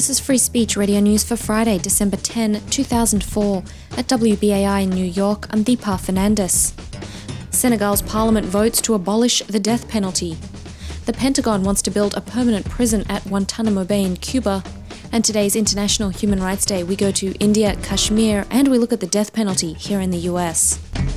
This is Free Speech Radio News for Friday, December 10, 2004. At WBAI in New York, I'm Deepa Fernandes. Senegal's parliament votes to abolish the death penalty. The Pentagon wants to build a permanent prison at Guantanamo Bay in Cuba. And today's International Human Rights Day, we go to India, Kashmir, and we look at the death penalty here in the US.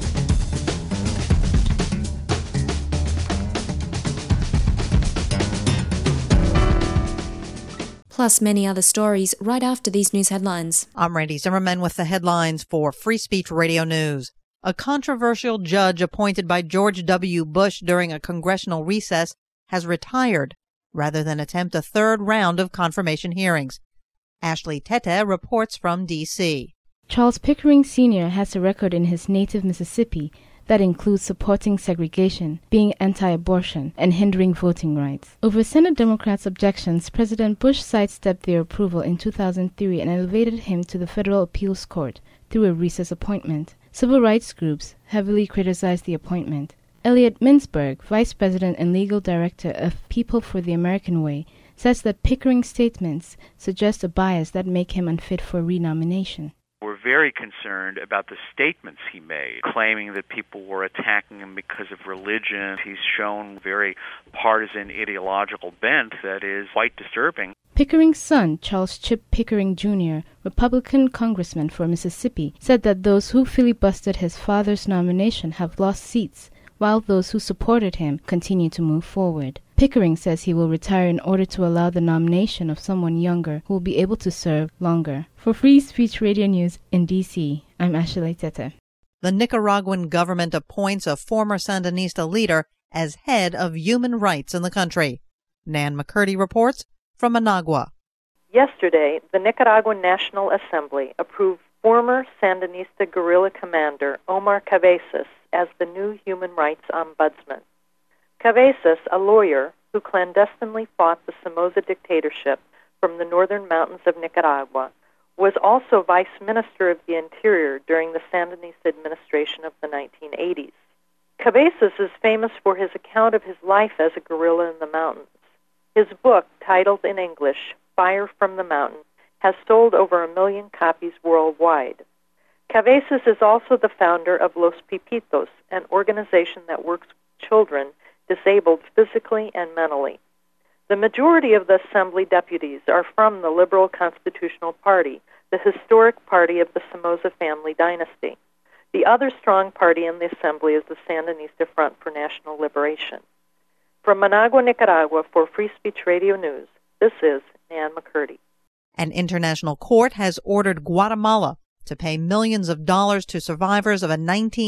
Plus many other stories right after these news headlines. I'm Randy Zimmerman with the headlines for Free Speech Radio News. A controversial judge appointed by George W. Bush during a congressional recess has retired rather than attempt a third round of confirmation hearings. Ashley Tete reports from D.C. Charles Pickering Sr. has a record in his native Mississippi that includes supporting segregation, being anti-abortion, and hindering voting rights. Over Senate Democrats' objections, President Bush sidestepped their approval in 2003 and elevated him to the Federal Appeals Court through a recess appointment. Civil rights groups heavily criticized the appointment. Elliot Mintzberg, Vice President and Legal Director of People for the American Way, says that Pickering's statements suggest a bias that make him unfit for renomination. We're very concerned about the statements he made, claiming that people were attacking him because of religion. He's shown very partisan ideological bent that is quite disturbing. Pickering's son, Charles Chip Pickering Jr., Republican congressman for Mississippi, said that those who filibustered his father's nomination have lost seats, while those who supported him continue to move forward. Pickering says he will retire in order to allow the nomination of someone younger who will be able to serve longer. For Free Speech Radio News in D.C., I'm Ashley Tete. The Nicaraguan government appoints a former Sandinista leader as head of human rights in the country. Nan McCurdy reports from Managua. Yesterday, the Nicaraguan National Assembly approved former Sandinista guerrilla commander Omar Cabezas as the new human rights ombudsman. Cabezas, a lawyer who clandestinely fought the Somoza dictatorship from the northern mountains of Nicaragua, was also Vice Minister of the Interior during the Sandinista administration of the 1980s. Cabezas is famous for his account of his life as a guerrilla in the mountains. His book, titled in English, Fire from the Mountain, has sold over 1 million copies worldwide. Cabezas is also the founder of Los Pipitos, an organization that works with children disabled physically and mentally. The majority of the Assembly deputies are from the Liberal Constitutional Party, the historic party of the Somoza family dynasty. The other strong party in the Assembly is the Sandinista Front for National Liberation. From Managua, Nicaragua, for Free Speech Radio News, this is Nan McCurdy. An international court has ordered Guatemala to pay millions of dollars to survivors of a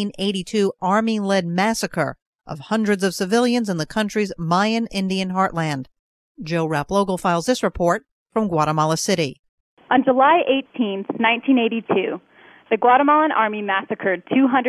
1982 Army-led massacre of hundreds of civilians in the country's Mayan Indian heartland. Joe Raplogle files this report from Guatemala City. On July 18, 1982, the Guatemalan Army massacred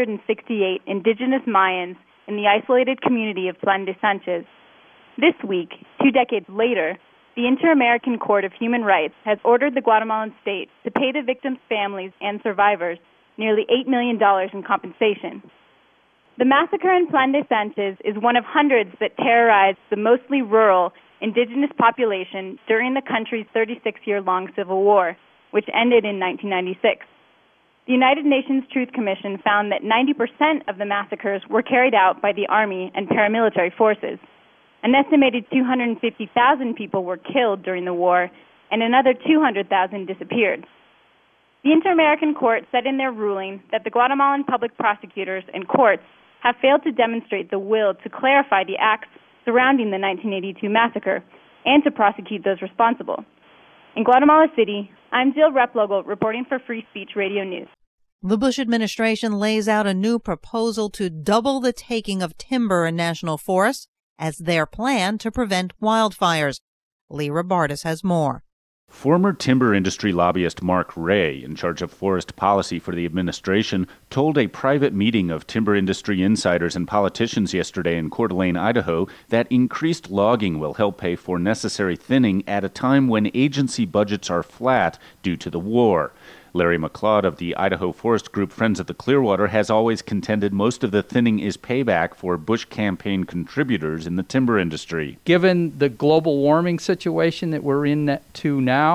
268 indigenous Mayans in the isolated community of Plan de Sanchez. This week, 2 decades later, the Inter-American Court of Human Rights has ordered the Guatemalan state to pay the victims' families and survivors nearly $8 million in compensation. The massacre in Plan de Sanchez is one of hundreds that terrorized the mostly rural indigenous population during the country's 36-year-long civil war, which ended in 1996. The United Nations Truth Commission found that 90% of the massacres were carried out by the Army and paramilitary forces. An estimated 250,000 people were killed during the war, and another 200,000 disappeared. The Inter-American Court said in their ruling that the Guatemalan public prosecutors and courts have failed to demonstrate the will to clarify the acts surrounding the 1982 massacre and to prosecute those responsible. In Guatemala City, I'm Jill Replogle reporting for Free Speech Radio News. The Bush administration lays out a new proposal to double the taking of timber in national forests as their plan to prevent wildfires. Lee Robartis has more. Former timber industry lobbyist Mark Ray, in charge of forest policy for the administration, told a private meeting of timber industry insiders and politicians yesterday in Coeur d'Alene, Idaho, that increased logging will help pay for necessary thinning at a time when agency budgets are flat due to the war. Larry McLeod of the Idaho Forest Group Friends of the Clearwater has always contended most of the thinning is payback for Bush campaign contributors in the timber industry. Given the global warming situation that we're in to now,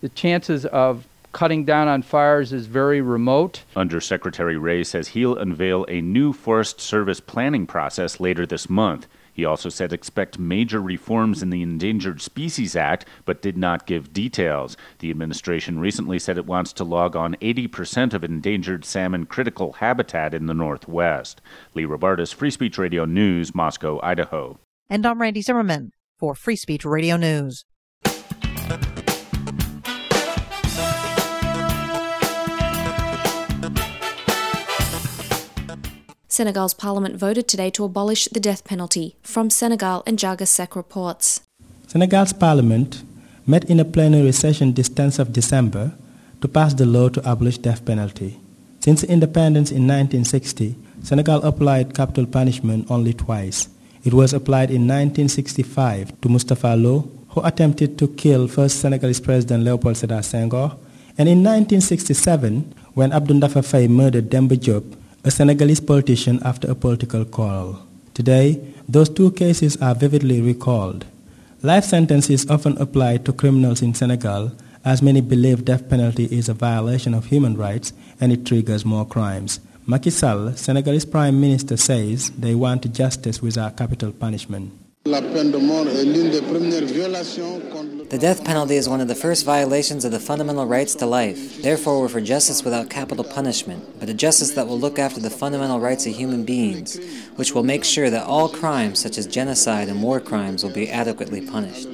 The chances of cutting down on fires is very remote. Undersecretary Ray says he'll unveil a new Forest Service planning process later this month. He also said expect major reforms in the Endangered Species Act, but did not give details. The administration recently said it wants to log on 80% of endangered salmon critical habitat in the Northwest. Lee Robartis, Free Speech Radio News, Moscow, Idaho. And I'm Randy Zimmerman for Free Speech Radio News. Senegal's parliament voted today to abolish the death penalty. From Senegal, and Jaga Sek reports. Senegal's parliament met in a plenary session this 10th of December to pass the law to abolish death penalty. Since independence in 1960, Senegal applied capital punishment only twice. It was applied in 1965 to Moustapha Lo, who attempted to kill first Senegalese President Léopold Sédar Senghor, and in 1967 when Abdou Ndafa Faye murdered Demba Diop, a Senegalese politician, after a political quarrel. Today, those two cases are vividly recalled. Life sentence is often applied to criminals in Senegal, as many believe death penalty is a violation of human rights and it triggers more crimes. Macky Sall, Senegalese Prime Minister, says they want justice without capital punishment. The death penalty is one of the first violations of the fundamental rights to life. Therefore, we're for justice without capital punishment, but a justice that will look after the fundamental rights of human beings, which will make sure that all crimes, such as genocide and war crimes, will be adequately punished.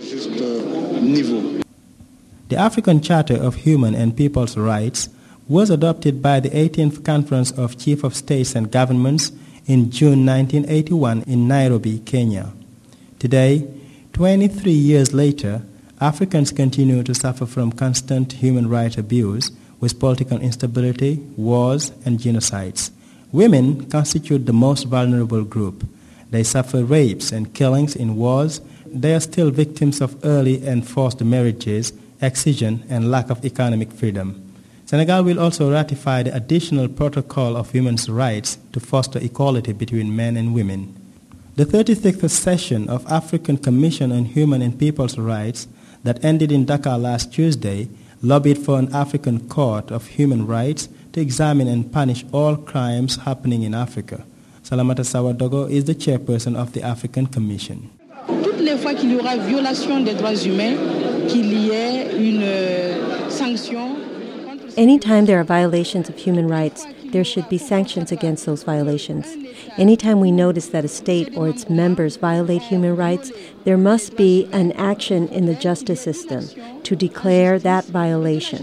The African Charter of Human and People's Rights was adopted by the 18th Conference of Chiefs of States and Governments in June 1981 in Nairobi, Kenya. Today, 23 years later, Africans continue to suffer from constant human rights abuse with political instability, wars, and genocides. Women constitute the most vulnerable group. They suffer rapes and killings in wars. They are still victims of early and forced marriages, excision, and lack of economic freedom. Senegal will also ratify the additional protocol of women's rights to foster equality between men and women. The 36th session of African Commission on Human and People's Rights that ended in Dakar last Tuesday lobbied for an African Court of Human Rights to examine and punish all crimes happening in Africa. Salamata Sawadogo is the chairperson of the African Commission. Toutes les fois qu'il y aura violation des droits humains, qu'il y ait une sanction. Anytime there are violations of human rights, there should be sanctions against those violations. Anytime we notice that a state or its members violate human rights, there must be an action in the justice system to declare that violation.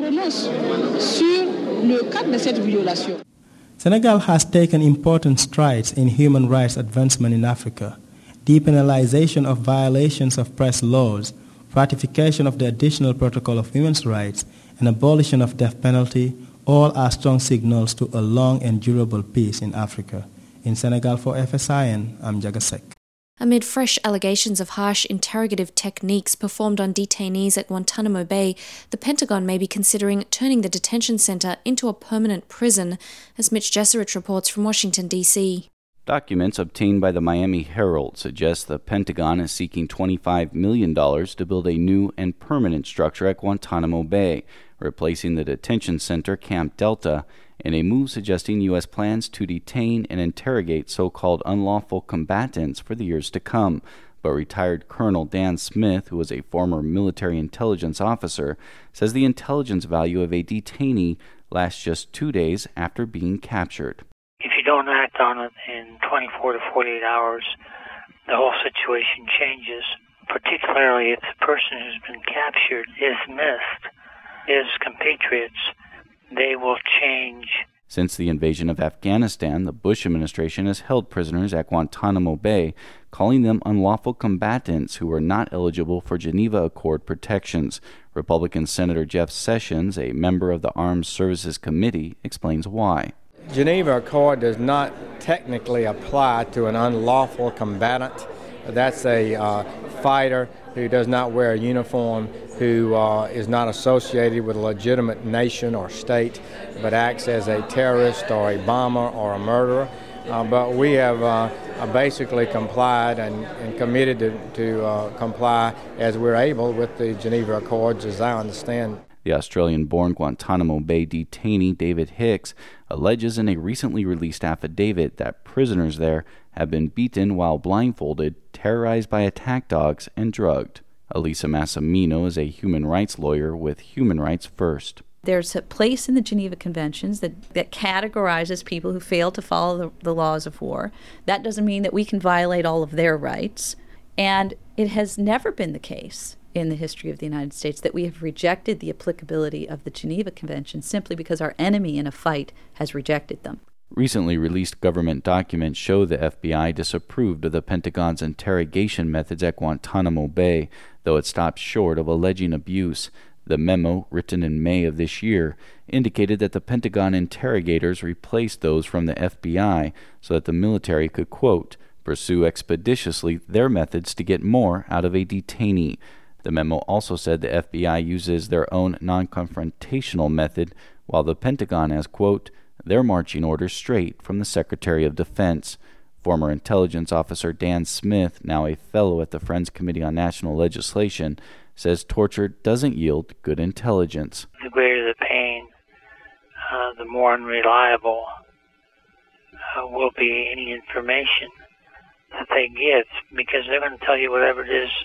Senegal has taken important strides in human rights advancement in Africa. Depenalization of violations of press laws, ratification of the additional protocol of women's rights, and abolition of death penalty all are strong signals to a long and durable peace in Africa. In Senegal for FSIN, I'm Jaga Sek. Amid fresh allegations of harsh interrogative techniques performed on detainees at Guantanamo Bay, the Pentagon may be considering turning the detention center into a permanent prison, as Mitch Jesserich reports from Washington, D.C. Documents obtained by the Miami Herald suggest the Pentagon is seeking $25 million to build a new and permanent structure at Guantanamo Bay, replacing the detention center Camp Delta, in a move suggesting U.S. plans to detain and interrogate so-called unlawful combatants for the years to come. But retired Colonel Dan Smith, who was a former military intelligence officer, says the intelligence value of a detainee lasts just 2 days after being captured. If you don't act on it in 24 to 48 hours, the whole situation changes, particularly if the person who's been captured is missed, is compatriots, they will change. Since the invasion of Afghanistan, the Bush administration has held prisoners at Guantanamo Bay, calling them unlawful combatants who were not eligible for Geneva Accord protections. Republican Senator Jeff Sessions, a member of the Armed Services Committee, explains why. Geneva Accord does not technically apply to an unlawful combatant. That's a fighter who does not wear a uniform, who is not associated with a legitimate nation or state, but acts as a terrorist or a bomber or a murderer. but we have basically complied and committed to comply as we're able with the Geneva Accords, as I understand. The Australian-born Guantanamo Bay detainee David Hicks alleges in a recently released affidavit that prisoners there have been beaten while blindfolded, terrorized by attack dogs, and drugged. Elisa Massimino is a human rights lawyer with Human Rights First. There's a place in the Geneva Conventions that categorizes people who fail to follow the laws of war. That doesn't mean that we can violate all of their rights. And it has never been the case in the history of the United States that we have rejected the applicability of the Geneva Convention simply because our enemy in a fight has rejected them. Recently released government documents show the FBI disapproved of the Pentagon's interrogation methods at Guantanamo Bay, though it stopped short of alleging abuse. The memo, written in May of this year, indicated that the Pentagon interrogators replaced those from the FBI so that the military could, quote, pursue expeditiously their methods to get more out of a detainee. The memo also said the FBI uses their own non-confrontational method, while the Pentagon has, quote, their marching orders straight from the Secretary of Defense. Former intelligence officer Dan Smith, now a fellow at the Friends Committee on National Legislation, says torture doesn't yield good intelligence. The greater the pain, the more unreliable will be any information that they get, because they're going to tell you whatever it is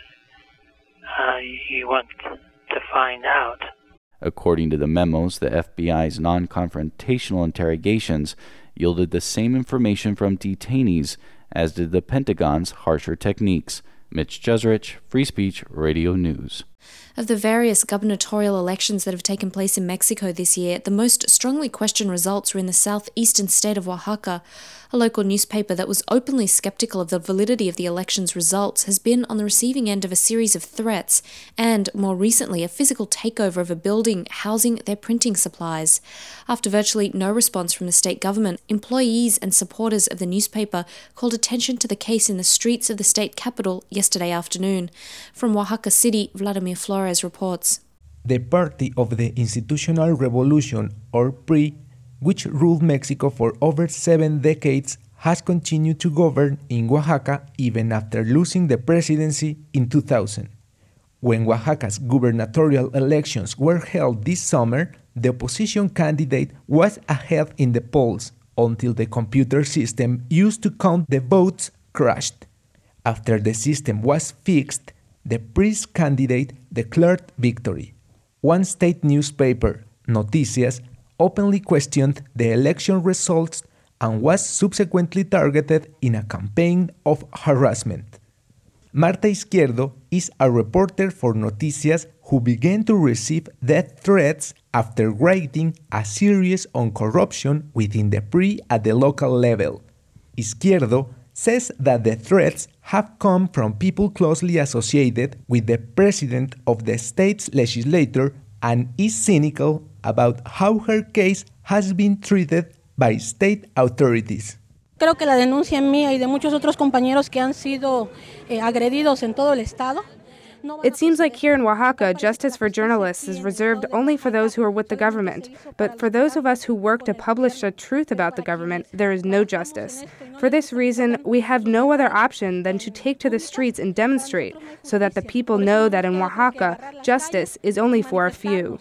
you want to find out. According to the memos, the FBI's non-confrontational interrogations yielded the same information from detainees as did the Pentagon's harsher techniques. Mitch Jeserich, Free Speech Radio News. Of the various gubernatorial elections that have taken place in Mexico this year, the most strongly questioned results were in the southeastern state of Oaxaca. A local newspaper that was openly skeptical of the validity of the election's results has been on the receiving end of a series of threats and, more recently, a physical takeover of a building housing their printing supplies. After virtually no response from the state government, employees and supporters of the newspaper called attention to the case in the streets of the state capital yesterday afternoon. From Oaxaca City, Vladimir Flores reports. The Party of the Institutional Revolution, or PRI, which ruled Mexico for over 7 decades, has continued to govern in Oaxaca even after losing the presidency in 2000. When Oaxaca's gubernatorial elections were held this summer, the opposition candidate was ahead in the polls until the computer system used to count the votes crashed. After the system was fixed, the PRI's candidate declared victory. One state newspaper, Noticias, openly questioned the election results and was subsequently targeted in a campaign of harassment. Marta Izquierdo is a reporter for Noticias who began to receive death threats after writing a series on corruption within the PRI at the local level. Izquierdo says that the threats have come from people closely associated with the president of the state's legislature and is cynical about how her case has been treated by state authorities. Creo que la denuncia mía y de muchos otros compañeros que han sido agredidos en todo el estado. It seems like here in Oaxaca, justice for journalists is reserved only for those who are with the government. But for those of us who work to publish the truth about the government, there is no justice. For this reason, we have no other option than to take to the streets and demonstrate so that the people know that in Oaxaca, justice is only for a few.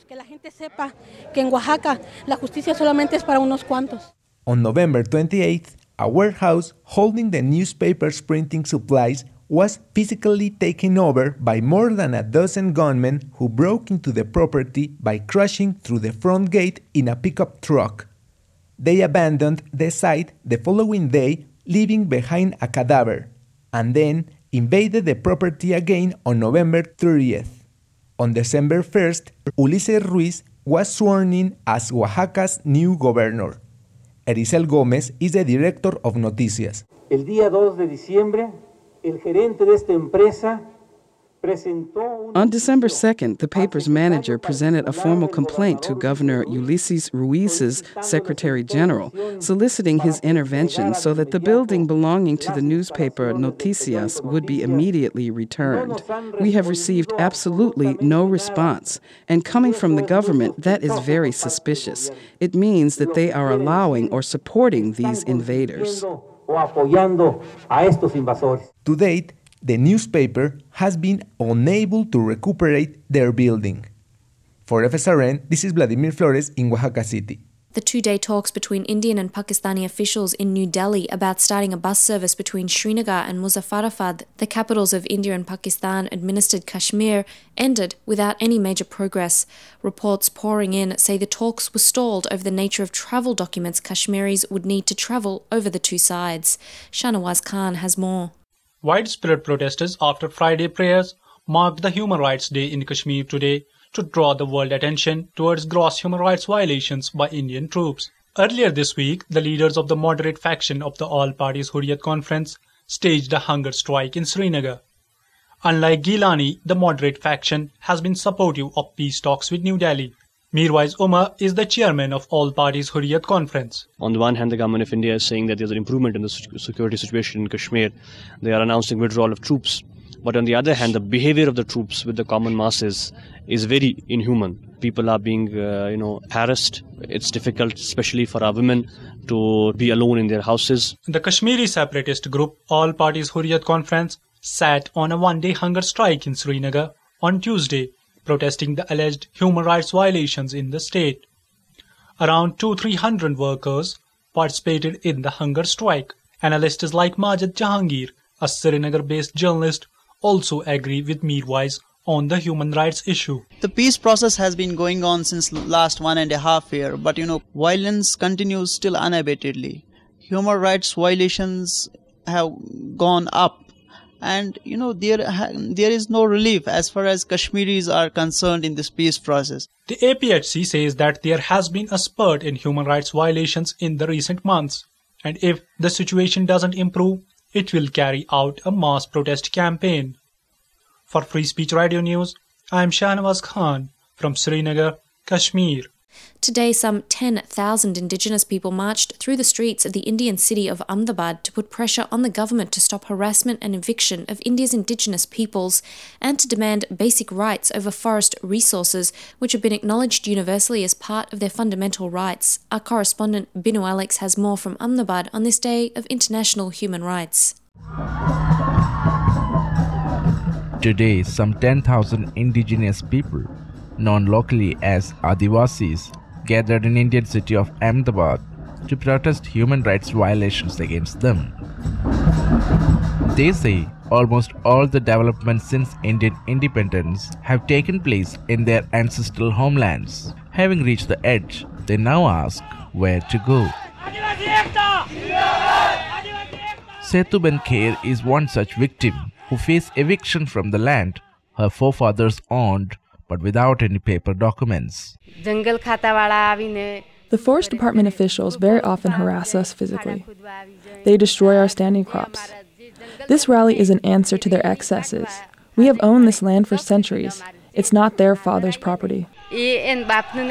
On November 28th, a warehouse holding the newspaper's printing supplies was physically taken over by more than a dozen gunmen who broke into the property by crashing through the front gate in a pickup truck. They abandoned the site the following day, leaving behind a cadaver, and then invaded the property again on November 30th. On December 1st, Ulises Ruiz was sworn in as Oaxaca's new governor. Ericel Gómez is the director of Noticias. El día 2 de diciembre, el gerente de esta empresa On December 2nd, the paper's manager presented a formal complaint to Governor Ulysses Ruiz's Secretary General, soliciting his intervention so that the building belonging to the newspaper Noticias would be immediately returned. We have received absolutely no response, and coming from the government, that is very suspicious. It means that they are allowing or supporting these invaders. To date, the newspaper has been unable to recuperate their building. For FSRN, this is Vladimir Flores in Oaxaca City. The two-day talks between Indian and Pakistani officials in New Delhi about starting a bus service between Srinagar and Muzaffarabad, the capitals of India and Pakistan-administered Kashmir, ended without any major progress. Reports pouring in say the talks were stalled over the nature of travel documents Kashmiris would need to travel over the two sides. Shahnawaz Khan has more. Widespread protesters after Friday prayers marked the Human Rights Day in Kashmir today to draw the world attention towards gross human rights violations by Indian troops. Earlier this week, the leaders of the moderate faction of the All Parties Hurriyat Conference staged a hunger strike in Srinagar. Unlike Gilani, the moderate faction has been supportive of peace talks with New Delhi. Mirwais Umar is the chairman of All Parties Hurriyat Conference. On the one hand, the government of India is saying that there's an improvement in the security situation in Kashmir. They are announcing withdrawal of troops. But on the other hand, the behavior of the troops with the common masses is very inhuman. People are being, harassed. It's difficult, especially for our women, to be alone in their houses. The Kashmiri separatist group All Parties Hurriyat Conference sat on a one-day hunger strike in Srinagar on Tuesday, protesting the alleged human rights violations in the state. Around 200-300 workers participated in the hunger strike. Analysts like Majid Jahangir, a Srinagar-based journalist, also agree with Mirwais on the human rights issue. The peace process has been going on since last 1.5 years, but violence continues still unabatedly. Human rights violations have gone up. And, there is no relief as far as Kashmiris are concerned in this peace process. The APHC says that there has been a spurt in human rights violations in the recent months. And if the situation doesn't improve, it will carry out a mass protest campaign. For Free Speech Radio News, I am Shahnawaz Khan from Srinagar, Kashmir. Today, some 10,000 indigenous people marched through the streets of the Indian city of Ahmedabad to put pressure on the government to stop harassment and eviction of India's indigenous peoples and to demand basic rights over forest resources, which have been acknowledged universally as part of their fundamental rights. Our correspondent Binu Alex has more from Ahmedabad on this day of international human rights. Today, some 10,000 indigenous people, known locally as Adivasis, gathered in Indian city of Ahmedabad to protest human rights violations against them. They say almost all the developments since Indian independence have taken place in their ancestral homelands. Having reached the edge, they now ask where to go. Setuben Kher is one such victim who faced eviction from the land her forefathers owned, but without any paper documents. The Forest Department officials very often harass us physically. They destroy our standing crops. This rally is an answer to their excesses. We have owned this land for centuries. It's not their father's property. The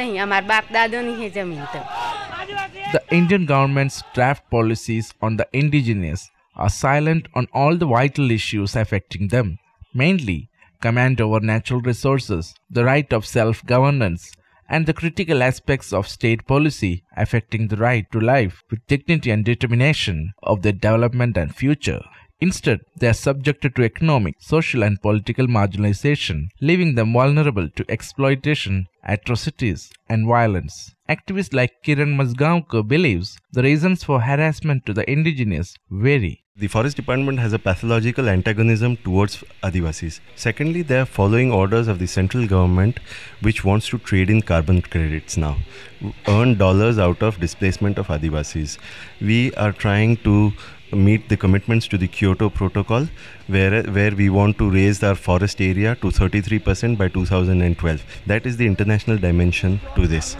Indian government's draft policies on the indigenous are silent on all the vital issues affecting them, mainly command over natural resources, the right of self-governance, and the critical aspects of state policy affecting the right to life with dignity and determination of their development and future. Instead, they are subjected to economic, social and political marginalization, leaving them vulnerable to exploitation, atrocities and violence. Activists like Kiran Mazgaonkar believes the reasons for harassment to the indigenous vary. The Forest Department has a pathological antagonism towards Adivasis. Secondly, they are following orders of the central government, which wants to trade in carbon credits now, earn dollars out of displacement of Adivasis. We are trying to meet the commitments to the Kyoto Protocol, where we want to raise our forest area to 33% by 2012. That is the international dimension to this.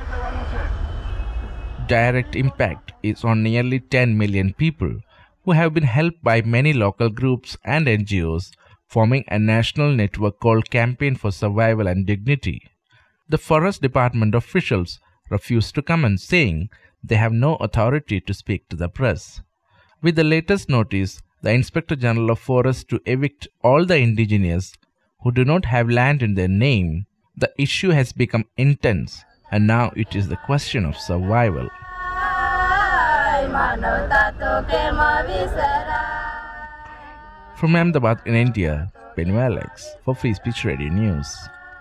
Direct impact is on nearly 10 million people, who have been helped by many local groups and NGOs forming a national network called Campaign for Survival and Dignity. The Forest Department officials refused to comment, saying they have no authority to speak to the press. With the latest notice, the Inspector General of Forests to evict all the indigenous who do not have land in their name, the issue has become intense, and now it is the question of survival. From Ahmedabad in India, Bennu Alex for Free Speech Radio News.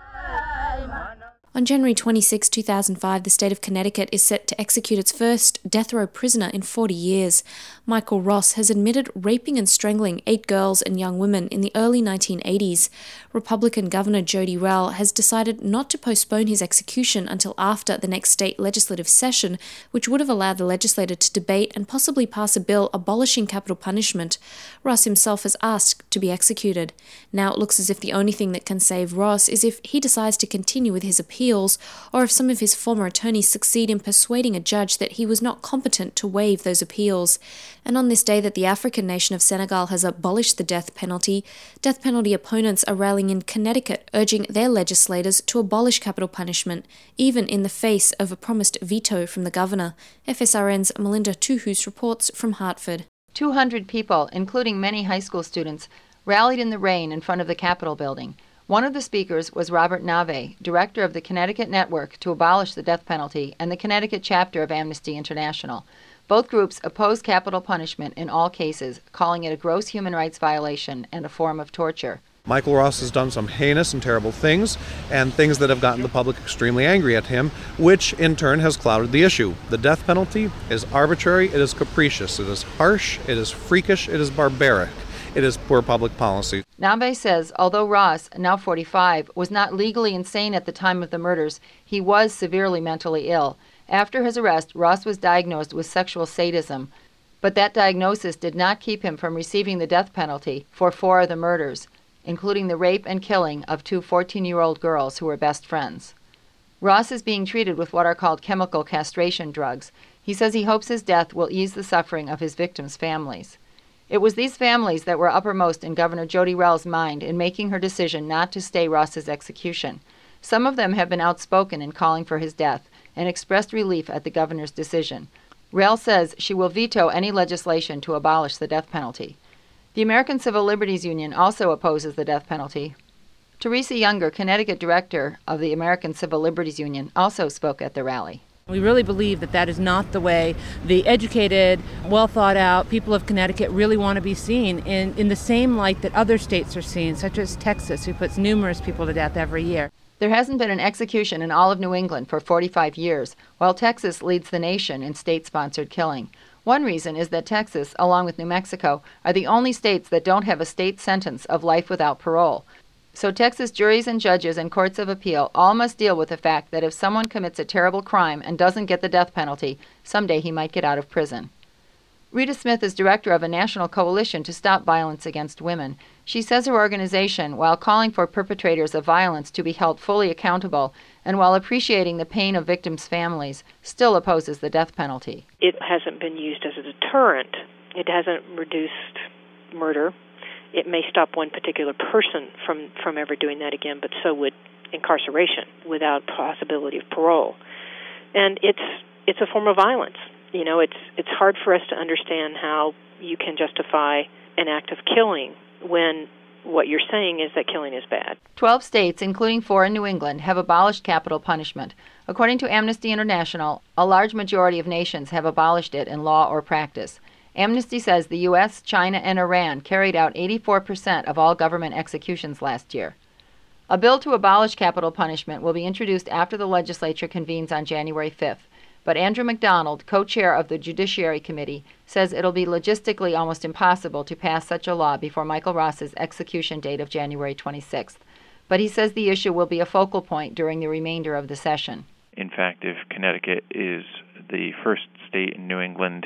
On January 26, 2005, the state of Connecticut is set to execute its first death row prisoner in 40 years. Michael Ross has admitted raping and strangling 8 girls and young women in the early 1980s. Republican Governor Jody Rell has decided not to postpone his execution until after the next state legislative session, which would have allowed the legislature to debate and possibly pass a bill abolishing capital punishment. Ross himself has asked to be executed. Now it looks as if the only thing that can save Ross is if he decides to continue with his appeals, or if some of his former attorneys succeed in persuading a judge that he was not competent to waive those appeals. And on this day that the African nation of Senegal has abolished the death penalty opponents are rallying in Connecticut, urging their legislators to abolish capital punishment, even in the face of a promised veto from the governor. FSRN's Melinda Tuhus reports from Hartford. 200 people, including many high school students, rallied in the rain in front of the Capitol building. One of the speakers was Robert Nave, director of the Connecticut Network to Abolish the Death Penalty and the Connecticut chapter of Amnesty International. Both groups oppose capital punishment in all cases, calling it a gross human rights violation and a form of torture. Michael Ross has done some heinous and terrible things, and things that have gotten the public extremely angry at him, which in turn has clouded the issue. The death penalty is arbitrary, it is capricious, it is harsh, it is freakish, it is barbaric. It is poor public policy. Nambe says although Ross, now 45, was not legally insane at the time of the murders, he was severely mentally ill. After his arrest, Ross was diagnosed with sexual sadism, but that diagnosis did not keep him from receiving the death penalty for 4 of the murders, including the rape and killing of 2 14-year-old girls who were best friends. Ross is being treated with what are called chemical castration drugs. He says he hopes his death will ease the suffering of his victims' families. It was these families that were uppermost in Governor Jody Rell's mind in making her decision not to stay Ross's execution. Some of them have been outspoken in calling for his death and expressed relief at the governor's decision. Rell says she will veto any legislation to abolish the death penalty. The American Civil Liberties Union also opposes the death penalty. Teresa Younger, Connecticut director of the American Civil Liberties Union, also spoke at the rally. We really believe that that is not the way the educated, well-thought-out people of Connecticut really want to be seen in the same light that other states are seen, such as Texas, who puts numerous people to death every year. There hasn't been an execution in all of New England for 45 years, while Texas leads the nation in state-sponsored killing. One reason is that Texas, along with New Mexico, are the only states that don't have a state sentence of life without parole. So Texas juries and judges and courts of appeal all must deal with the fact that if someone commits a terrible crime and doesn't get the death penalty, someday he might get out of prison. Rita Smith is director of a national coalition to stop violence against women. She says her organization, while calling for perpetrators of violence to be held fully accountable, and while appreciating the pain of victims' families, still opposes the death penalty. It hasn't been used as a deterrent. It hasn't reduced murder. It may stop one particular person from ever doing that again, but so would incarceration without possibility of parole. And it's a form of violence. You know, it's hard for us to understand how you can justify an act of killing when what you're saying is that killing is bad. 12 states, including 4 in New England, have abolished capital punishment. According to Amnesty International, a large majority of nations have abolished it in law or practice. Amnesty says the U.S., China, and Iran carried out 84% of all government executions last year. A bill to abolish capital punishment will be introduced after the legislature convenes on January 5th. But Andrew McDonald, co-chair of the Judiciary Committee, says it'll be logistically almost impossible to pass such a law before Michael Ross's execution date of January 26th. But he says the issue will be a focal point during the remainder of the session. In fact, if Connecticut is the first state in New England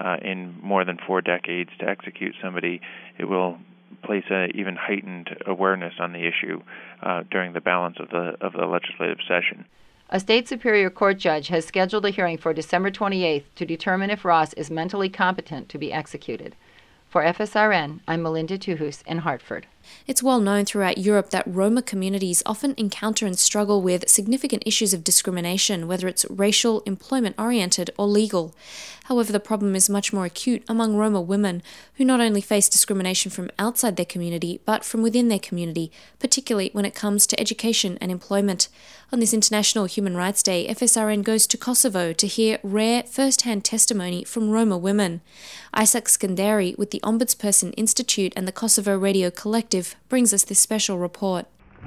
in more than 4 decades to execute somebody, it will place an even heightened awareness on the issue during the balance of the legislative session. A state superior court judge has scheduled a hearing for December 28th to determine if Ross is mentally competent to be executed. For FSRN, I'm Melinda Tuhus in Hartford. It's well known throughout Europe that Roma communities often encounter and struggle with significant issues of discrimination, whether it's racial, employment-oriented, or legal. However, the problem is much more acute among Roma women, who not only face discrimination from outside their community, but from within their community, particularly when it comes to education and employment. On this International Human Rights Day, FSRN goes to Kosovo to hear rare first-hand testimony from Roma women. Isaac Skandari with the Ombudsperson Institute and the Kosovo Radio Collective brings us this special report.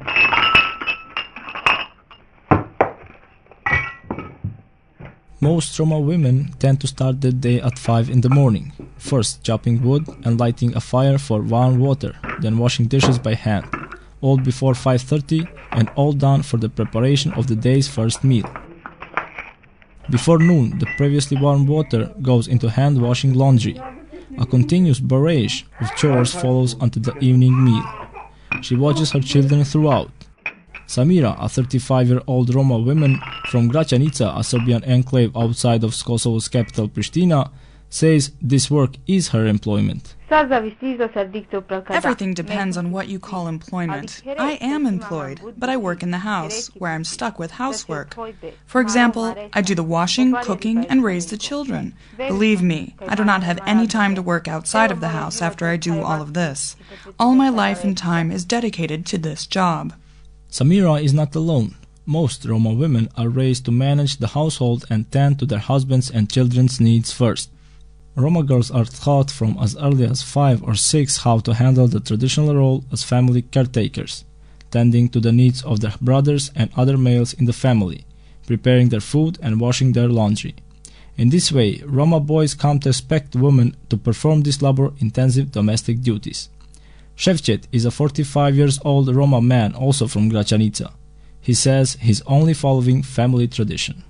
Most Roma women tend to start their day at 5 in the morning, first chopping wood and lighting a fire for warm water, then washing dishes by hand, all before 5:30 and all done for the preparation of the day's first meal. Before noon, the previously warm water goes into hand-washing laundry. A continuous barrage of chores follows until the evening meal. She watches her children throughout. Samira, a 35-year-old Roma woman from Gračanica, a Serbian enclave outside of Kosovo's capital Pristina, says this work is her employment. Everything depends on what you call employment. I am employed, but I work in the house, where I'm stuck with housework. For example, I do the washing, cooking, and raise the children. Believe me, I do not have any time to work outside of the house after I do all of this. All my life and time is dedicated to this job. Samira is not alone. Most Roma women are raised to manage the household and tend to their husbands' and children's needs first. Roma girls are taught from as early as 5 or 6 how to handle the traditional role as family caretakers, tending to the needs of their brothers and other males in the family, preparing their food and washing their laundry. In this way, Roma boys come to expect women to perform these labor-intensive domestic duties. Ševčet is a 45-year-old Roma man also from Gračanica. He says he's only following family tradition.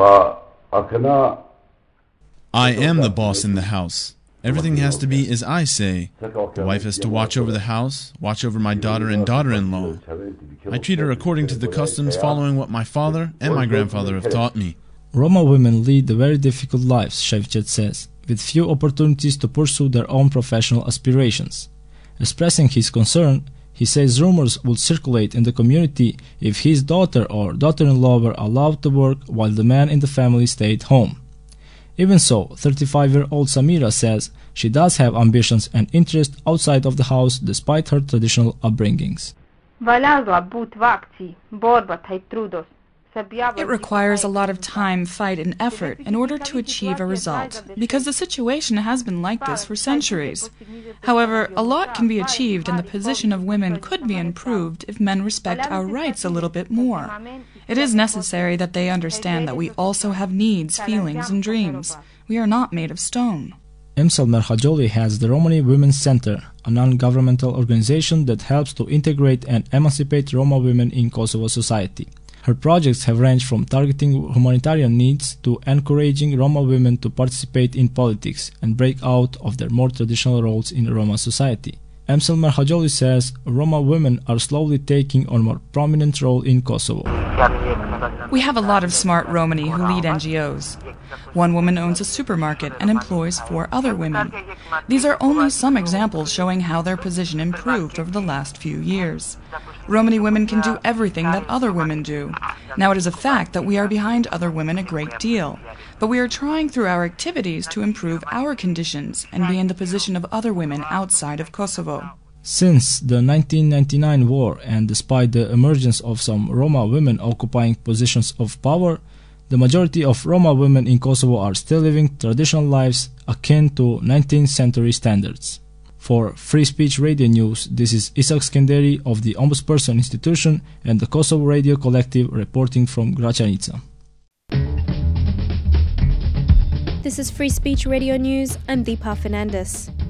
I am the boss in the house. Everything has to be as I say. The wife has to watch over the house, watch over my daughter and daughter-in-law. I treat her according to the customs following what my father and my grandfather have taught me. Roma women lead very difficult lives, Ševčet says, with few opportunities to pursue their own professional aspirations. Expressing his concern, he says rumors would circulate in the community if his daughter or daughter-in-law were allowed to work while the man in the family stayed home. Even so, 35-year-old Samira says she does have ambitions and interests outside of the house despite her traditional upbringings. It requires a lot of time, fight, and effort in order to achieve a result, because the situation has been like this for centuries. However, a lot can be achieved and the position of women could be improved if men respect our rights a little bit more. It is necessary that they understand that we also have needs, feelings, and dreams. We are not made of stone. Emsal Merhajoli has the Romani Women's Center, a non-governmental organization that helps to integrate and emancipate Roma women in Kosovo society. Her projects have ranged from targeting humanitarian needs to encouraging Roma women to participate in politics and break out of their more traditional roles in Roma society. Emsal Merhajoli says Roma women are slowly taking on a more prominent role in Kosovo. We have a lot of smart Romani who lead NGOs. One woman owns a supermarket and employs 4 other women. These are only some examples showing how their position improved over the last few years. Romani women can do everything that other women do. Now it is a fact that we are behind other women a great deal, but we are trying through our activities to improve our conditions and be in the position of other women outside of Kosovo. Since the 1999 war and despite the emergence of some Roma women occupying positions of power, the majority of Roma women in Kosovo are still living traditional lives akin to 19th century standards. For Free Speech Radio News, this is Isaac Skandari of the Ombudsperson Institution and the Kosovo Radio Collective reporting from Gračanica. This is Free Speech Radio News. I'm Deepa Fernandes.